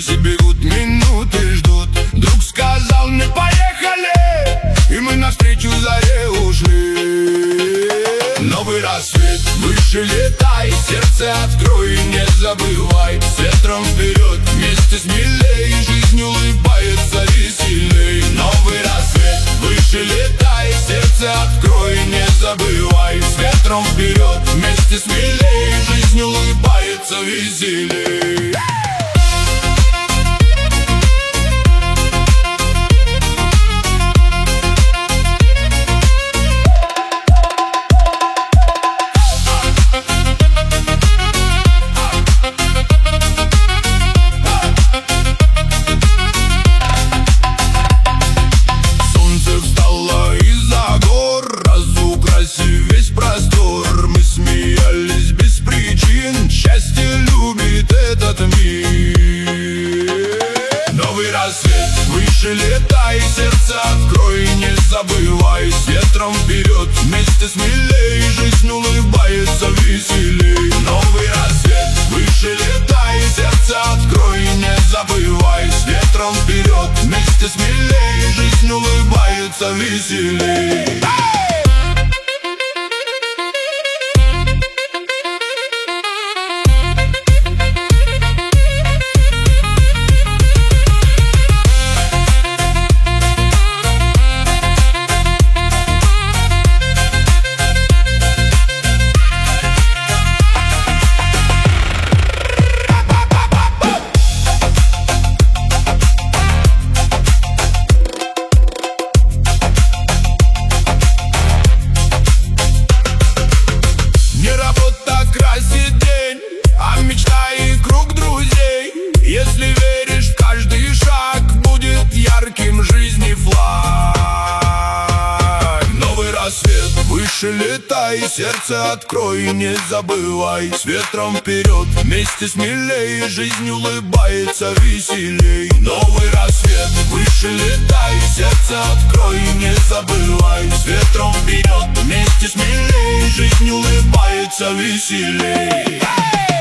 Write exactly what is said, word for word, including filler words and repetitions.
Часы бегут, минуты ждут. Друг сказал мне: поехали, и мы навстречу заре ушли. Новый рассвет, выше летай, сердце открой, не забывай. С ветром вперед, вместе смелей, жизнь улыбается веселей. Новый рассвет, выше летай, сердце открой, не забывай. С ветром вперед, вместе смелей, жизнь улыбается веселей. Выше летай, сердце открой, не забывай. С ветром вперед, вместе смелей, жизнь улыбается веселей. Новый рассвет, выше летай, сердце открой, не забывай. С ветром вперед, вместе смелей, жизнь улыбается веселей. Если веришь, в каждый шаг будет ярким жизни флаг. Новый рассвет, выше летай, сердце открой, не забывай. С ветром вперед, вместе смелей, жизнь улыбается веселей. Новый рассвет, выше летай, сердце открой, не забывай. С ветром вперед, вместе смелей, жизнь улыбается веселей.